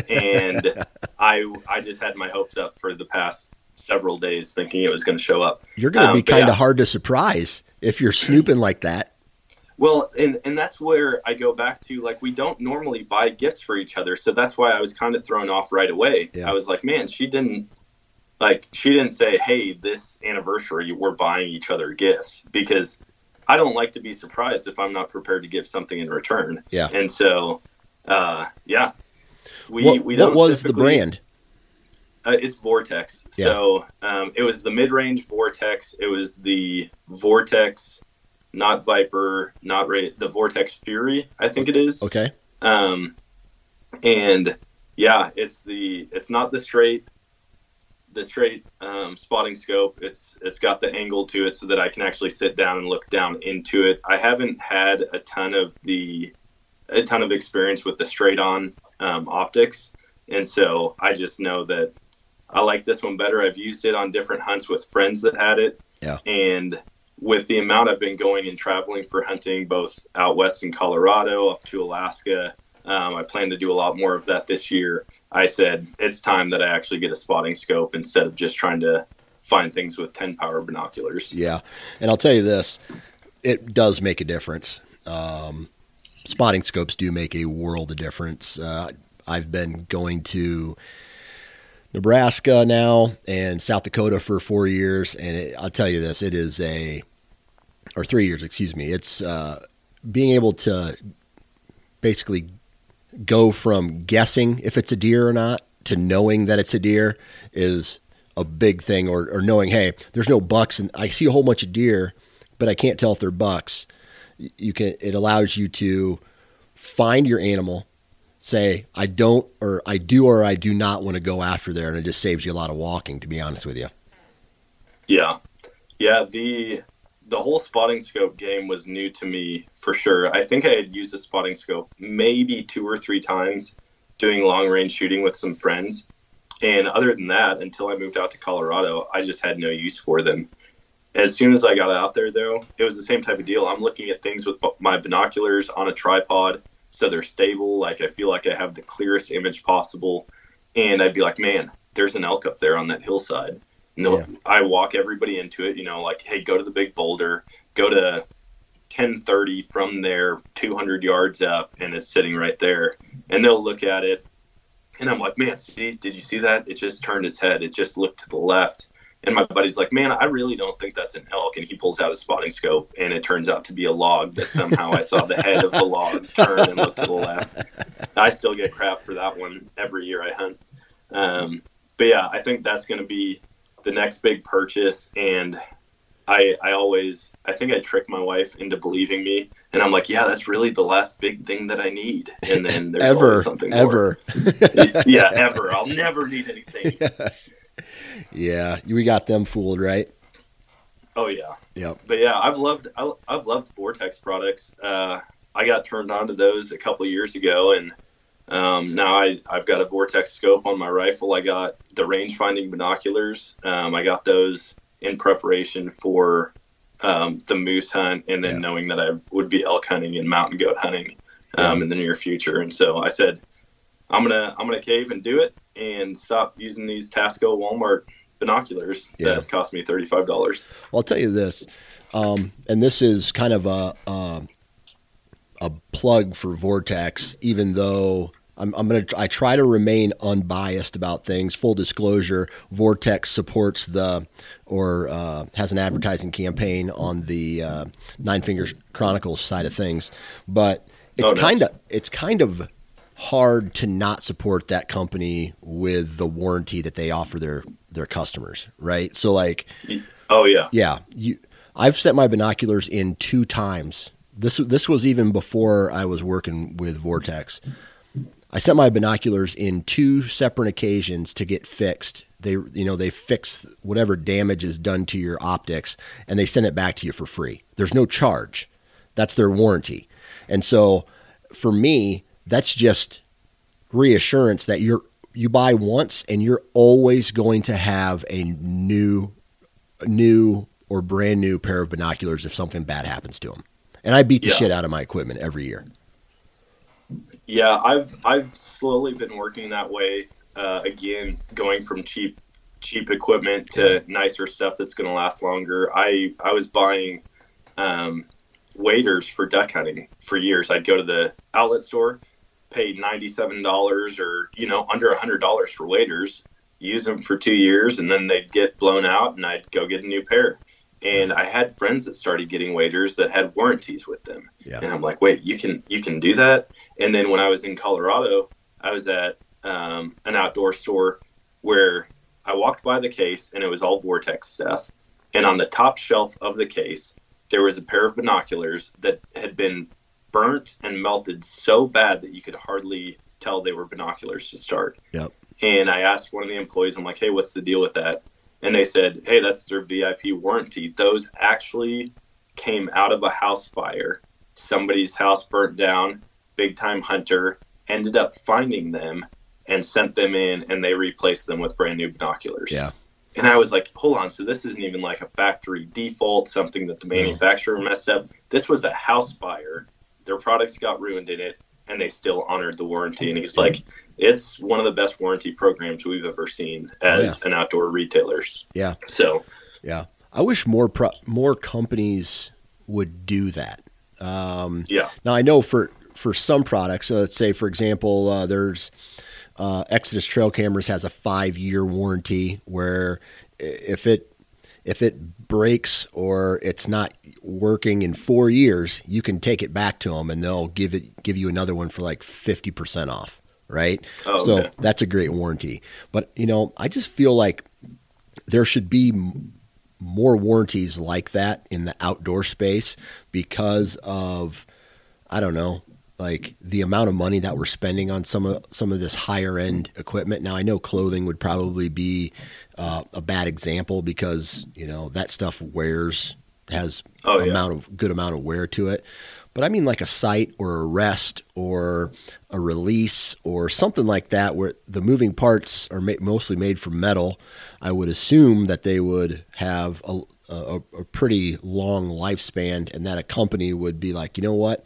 And I I just had my hopes up for the past several days thinking it was going to show up. You're going to um, be kind of yeah. hard to surprise if you're snooping like that. Well, and, and that's where I go back to, like, we don't normally buy gifts for each other. So that's why I was kind of thrown off right away. Yeah. I was like, man, she didn't like, she didn't say, hey, this anniversary, we're buying each other gifts, because I don't like to be surprised if I'm not prepared to give something in return. Yeah. And so, uh, yeah, we, what, we don't what was the brand? Uh, it's Vortex. Yeah. So, um, it was the mid-range Vortex. It was the Vortex, not Viper, not Ra- the Vortex Fury, I think it is. Okay. Um, and yeah, it's the, it's not the straight, the straight, um, spotting scope. It's, it's got the angle to it so that I can actually sit down and look down into it. I haven't had a ton of the, a ton of experience with the straight on, um, optics. And so I just know that I like this one better. I've used it on different hunts with friends that had it. Yeah. And with the amount I've been going and traveling for hunting, both out west in Colorado up to Alaska, um, I plan to do a lot more of that this year. I said, it's time that I actually get a spotting scope instead of just trying to find things with ten power binoculars. Yeah. And I'll tell you this, it does make a difference. Um, spotting scopes do make a world of difference. Uh, I've been going to Nebraska now and South Dakota for four years. And it, I'll tell you this, it is a, or three years, excuse me. It's uh, being able to basically go from guessing if it's a deer or not to knowing that it's a deer is a big thing, or, or knowing, hey, there's no bucks and I see a whole bunch of deer, but I can't tell if they're bucks. You can, it allows you to find your animal, say, I don't, or I do, or I do not want to go after there. And it just saves you a lot of walking, to be honest with you. Yeah. Yeah. The, the whole spotting scope game was new to me for sure. I think I had used a spotting scope maybe two or three times doing long range shooting with some friends. And other than that, until I moved out to Colorado, I just had no use for them. As soon as I got out there though, it was the same type of deal. I'm looking at things with my binoculars on a tripod, so they're stable. Like, I feel like I have the clearest image possible. And I'd be like, man, there's an elk up there on that hillside. No, yeah. I walk everybody into it, you know, like, hey, go to the big boulder, go to ten thirty from there, two hundred yards up, and it's sitting right there. And they'll look at it, and I'm like, man, see, did you see that? It just turned its head. It just looked to the left. And my buddy's like, man, I really don't think that's an elk. And he pulls out a spotting scope, and it turns out to be a log that somehow I saw the head of the log turn and look to the left. I still get crap for that one every year I hunt. Um, but yeah, I think that's going to be the next big purchase. And I, I always, I think I tricked my wife into believing me, and I'm like, yeah, that's really the last big thing that I need. And then there's ever, always something ever. more. Yeah, ever. I'll never need anything. Yeah. Yeah, we got them fooled, right? Oh yeah. Yep. But yeah, I've loved, I, I've loved Vortex products. Uh, I got turned on to those a couple of years ago, and um, now I, I've got a Vortex scope on my rifle. I got the range finding binoculars. Um, I got those in preparation for um, the moose hunt, and then yeah. knowing that I would be elk hunting and mountain goat hunting um, yeah. in the near future. And so I said, I'm gonna I'm gonna cave and do it, and stop using these Tasco Walmart binoculars yeah. that cost me thirty-five dollars. Well, I'll tell you this, um, and this is kind of a a, a plug for Vortex, even though I'm, I'm gonna I try to remain unbiased about things. Full disclosure: Vortex supports the or uh, has an advertising campaign on the uh, Nine Fingers Chronicles side of things, but it's oh, nice. kind of it's kind of hard to not support that company with the warranty that they offer their their customers, right? So like, oh yeah, yeah. You, I've set my binoculars in two times. This this was even before I was working with Vortex. I set my binoculars in two separate occasions to get fixed. They, you know, they fix whatever damage is done to your optics, and they send it back to you for free. There's no charge. That's their warranty. And so for me, that's just reassurance that you're you buy once and you're always going to have a new, new or brand new pair of binoculars if something bad happens to them. And I beat the yeah. shit out of my equipment every year. Yeah, I've I've slowly been working that way. Uh, again, going from cheap cheap equipment to yeah. nicer stuff that's going to last longer. I I was buying um, waders for duck hunting for years. I'd go to the outlet store, pay ninety-seven dollars or, you know, under one hundred dollars for waders, use them for two years, and then they'd get blown out, and I'd go get a new pair. And I had friends that started getting waders that had warranties with them. Yeah. And I'm like, wait, you can you can do that? And then when I was in Colorado, I was at um, an outdoor store where I walked by the case, and it was all Vortex stuff. And on the top shelf of the case, there was a pair of binoculars that had been burnt and melted so bad that you could hardly tell they were binoculars to start. Yep. And I asked one of the employees, I'm like, hey, what's the deal with that? And they said, hey, that's their V I P warranty. Those actually came out of a house fire. Somebody's house burnt down, big time hunter, ended up finding them and sent them in, and they replaced them with brand new binoculars. Yeah. And I was like, hold on, so this isn't even like a factory default, something that the manufacturer messed up. This was a house fire. Their product got ruined in it, and they still honored the warranty. And he's like, it's one of the best warranty programs we've ever seen as oh, yeah. an outdoor retailers. Yeah. So, yeah, I wish more pro- more companies would do that. Um, yeah. Now I know for, for some products, so let's say, for example, uh, there's uh, Exodus Trail Cameras has a five year warranty where if it, if it breaks or it's not working in four years, you can take it back to them and they'll give it, give you another one for like fifty percent off. Right. Oh, so okay. That's a great warranty. But, you know, I just feel like there should be m- more warranties like that in the outdoor space because of, I don't know, like the amount of money that we're spending on some of some of this higher end equipment. Now I know clothing would probably be uh, a bad example because, you know, that stuff wears, has oh, yeah. amount of good amount of wear to it. But I mean like a sight or a rest or a release or something like that where the moving parts are ma- mostly made from metal. I would assume that they would have a, a, a pretty long lifespan and that a company would be like, you know what,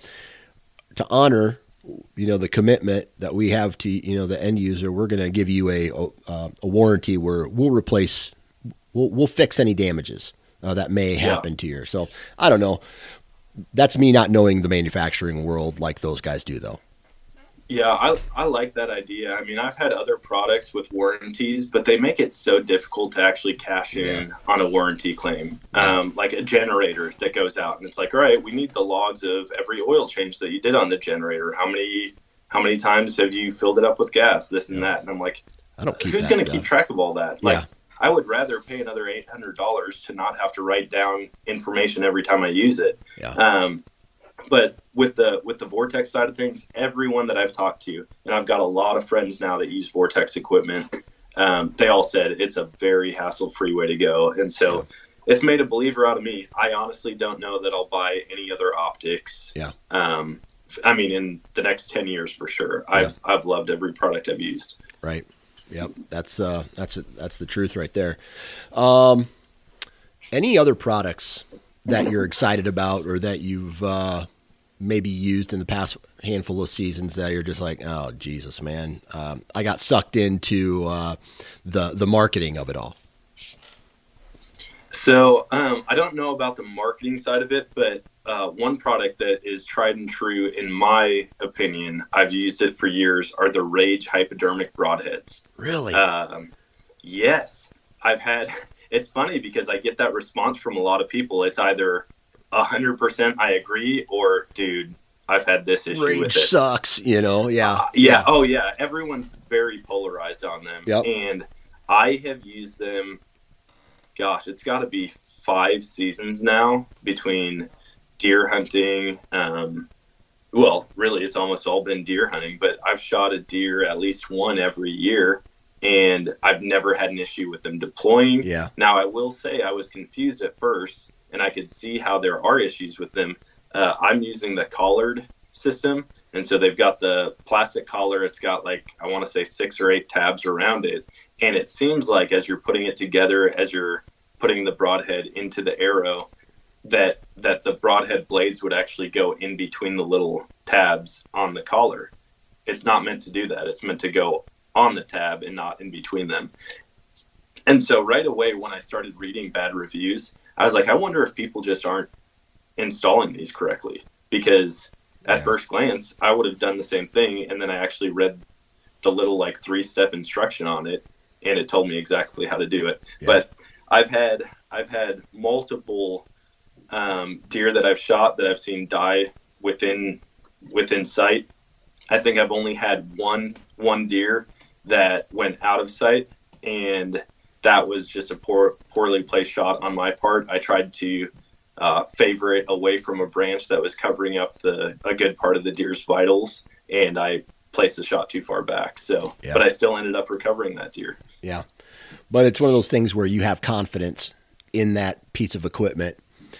to honor, you know, the commitment that we have to, you know, the end user, we're going to give you a, a, a warranty where we'll replace, we'll, we'll fix any damages uh, that may happen yeah. to you. So I don't know. That's me not knowing the manufacturing world like those guys do, though. Yeah, I I like that idea. I mean, I've had other products with warranties, but they make it so difficult to actually cash in yeah. on a warranty claim. Um, like a generator that goes out, and it's like, all right, we need the logs of every oil change that you did on the generator. How many how many times have you filled it up with gas? This and yeah. that. And I'm like, I don't keep who's going to keep track of all that? Like, yeah. I would rather pay another eight hundred dollars to not have to write down information every time I use it. Yeah. Um, but with the with the Vortex side of things, everyone that I've talked to, and I've got a lot of friends now that use Vortex equipment, um, they all said it's a very hassle-free way to go. And so yeah. it's made a believer out of me. I honestly don't know that I'll buy any other optics. Yeah. Um, I mean, in the next ten years for sure. Yeah. I've I've loved every product I've used. Right. Yep, that's uh, that's that's the truth right there. Um, any other products that you're excited about, or that you've uh, maybe used in the past handful of seasons that you're just like, oh Jesus, man, um, I got sucked into uh, the the marketing of it all? So um, I don't know about the marketing side of it, but uh, one product that is tried and true, in my opinion, I've used it for years, are the Rage hypodermic broadheads. Really? Um, yes. I've had, it's funny because I get that response from a lot of people. It's either one hundred percent I agree, or, dude, I've had this issue Rage with it. sucks, you know? Yeah. Uh, yeah. yeah. Oh, yeah. Everyone's very polarized on them. Yep. And I have used them, gosh, it's got to be five seasons now between deer hunting. Um, well, really, it's almost all been deer hunting, but I've shot a deer at least one every year, and I've never had an issue with them deploying. Yeah. Now, I will say I was confused at first, and I could see how there are issues with them. Uh, I'm using the collared system, and so they've got the plastic collar. It's got, like, I want to say six or eight tabs around it, and it seems like as you're putting it together, as you're putting the broadhead into the arrow, that that the broadhead blades would actually go in between the little tabs on the collar. It's not meant to do that. It's meant to go on the tab and not in between them. And so right away when I started reading bad reviews, I was like, I wonder if people just aren't installing these correctly, because at Yeah. first glance, I would have done the same thing. And then I actually read the little like three step instruction on it, and it told me exactly how to do it. Yeah. But I've had, I've had multiple um, deer that I've shot that I've seen die within, within sight. I think I've only had one, one deer that went out of sight, and that was just a poor, poorly placed shot on my part. I tried to uh, favor it away from a branch that was covering up the a good part of the deer's vitals, and I placed the shot too far back. So, Yeah. but I still ended up recovering that deer. Yeah. But it's one of those things where you have confidence in that piece of equipment.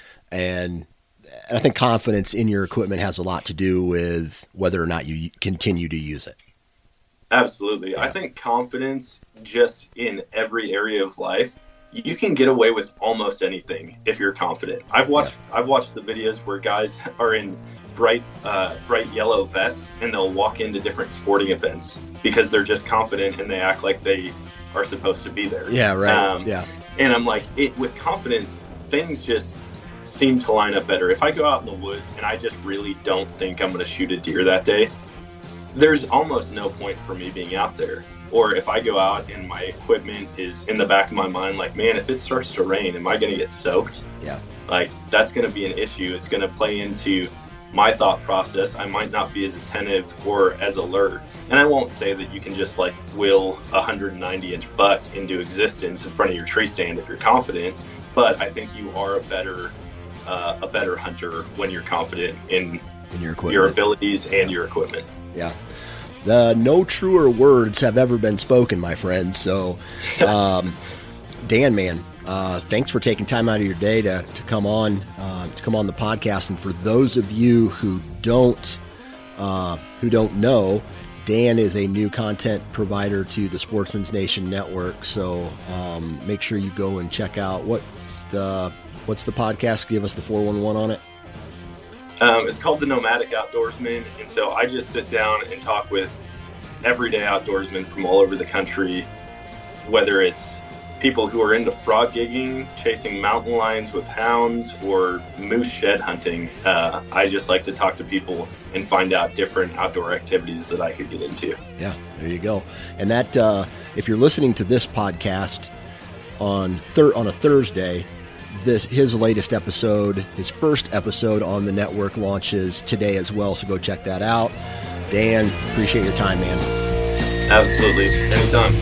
And I think confidence in your equipment has a lot to do with whether or not you continue to use it. Absolutely. I think confidence just in every area of life, you can get away with almost anything if you're confident. I've watched yeah. I've watched the videos where guys are in bright uh, bright yellow vests and they'll walk into different sporting events because they're just confident and they act like they are supposed to be there. Yeah, right. Um, yeah. And I'm like, it, with confidence, things just seem to line up better. If I go out in the woods and I just really don't think I'm going to shoot a deer that day, there's almost no point for me being out there. Or if I go out and my equipment is in the back of my mind, like, man, if it starts to rain, am I going to get soaked? Yeah. Like, that's going to be an issue. It's going to play into my thought process. I might not be as attentive or as alert. And I won't say that you can just like will a one hundred ninety inch buck into existence in front of your tree stand if you're confident. But I think you are a better, uh, a better hunter when you're confident in, in your equipment, your abilities and yeah. your equipment. Yeah. The no truer words have ever been spoken, my friend. So, um, Dan, man, uh, thanks for taking time out of your day to, to come on, uh, to come on the podcast. And for those of you who don't, uh, who don't know, Dan is a new content provider to the Sportsman's Nation Network. So, um, make sure you go and check out what's the, what's the podcast. Give us the four one one on it. Um, it's called The Nomadic Outdoorsman, and so I just sit down and talk with everyday outdoorsmen from all over the country, whether it's people who are into frog gigging, chasing mountain lions with hounds, or moose shed hunting. Uh, I just like to talk to people and find out different outdoor activities that I could get into. Yeah, there you go. And that, uh, if you're listening to this podcast on thir- on a Thursday, This his latest episode, his first episode on the network launches today as well, so go check that out. Dan, appreciate your time, man. Absolutely. Anytime.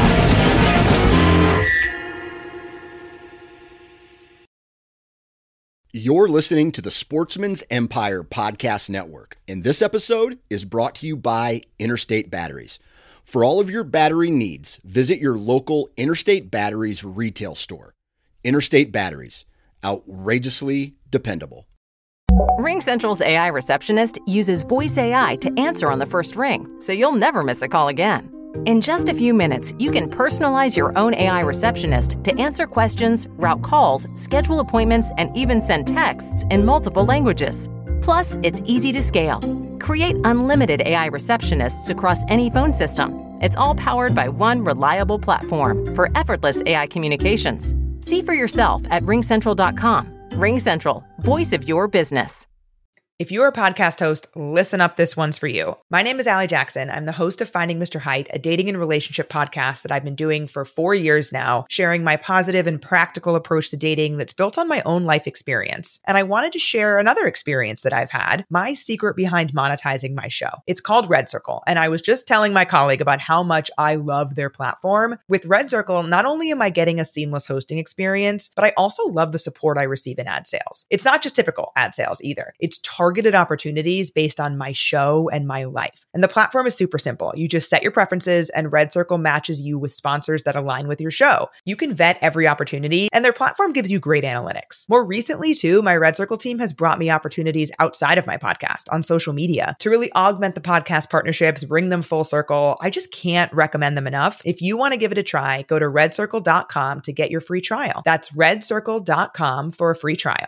You're listening to the Sportsman's Empire Podcast Network, and this episode is brought to you by Interstate Batteries. For all of your battery needs, visit your local Interstate Batteries retail store. Interstate Batteries, outrageously dependable. RingCentral's A I receptionist uses voice A I to answer on the first ring, so you'll never miss a call again. In just a few minutes, you can personalize your own A I receptionist to answer questions, route calls, schedule appointments, and even send texts in multiple languages. Plus, it's easy to scale. Create unlimited A I receptionists across any phone system. It's all powered by one reliable platform for effortless A I communications. See for yourself at ring central dot com. RingCentral, voice of your business. If you're a podcast host, listen up, this one's for you. My name is Allie Jackson. I'm the host of Finding Mister Height, a dating and relationship podcast that I've been doing for four years now, sharing my positive and practical approach to dating that's built on my own life experience. And I wanted to share another experience that I've had, my secret behind monetizing my show. It's called Red Circle, and I was just telling my colleague about how much I love their platform. With Red Circle, not only am I getting a seamless hosting experience, but I also love the support I receive in ad sales. It's not just typical ad sales either. It's targeted targeted opportunities based on my show and my life. And the platform is super simple. You just set your preferences and Red Circle matches you with sponsors that align with your show. You can vet every opportunity and their platform gives you great analytics. More recently too, my Red Circle team has brought me opportunities outside of my podcast on social media to really augment the podcast partnerships, bring them full circle. I just can't recommend them enough. If you want to give it a try, go to red circle dot com to get your free trial. That's red circle dot com for a free trial.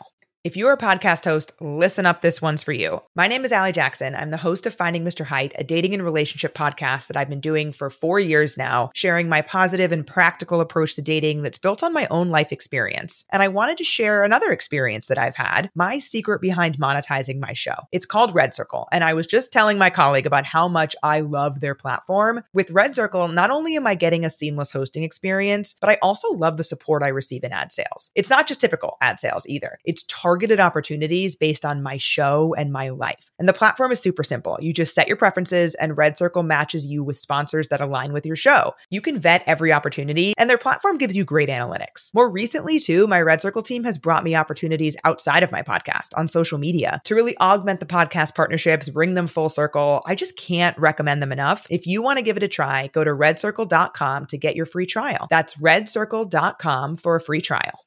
If you're a podcast host, listen up, this one's for you. My name is Allie Jackson. I'm the host of Finding Mister Height, a dating and relationship podcast that I've been doing for four years now, sharing my positive and practical approach to dating that's built on my own life experience. And I wanted to share another experience that I've had, my secret behind monetizing my show. It's called Red Circle, and I was just telling my colleague about how much I love their platform. With Red Circle, not only am I getting a seamless hosting experience, but I also love the support I receive in ad sales. It's not just typical ad sales either. It's targeted opportunities based on my show and my life. And the platform is super simple. You just set your preferences and Red Circle matches you with sponsors that align with your show. You can vet every opportunity and their platform gives you great analytics. More recently too, my Red Circle team has brought me opportunities outside of my podcast on social media to really augment the podcast partnerships, bring them full circle. I just can't recommend them enough. If you want to give it a try, go to red circle dot com to get your free trial. That's red circle dot com for a free trial.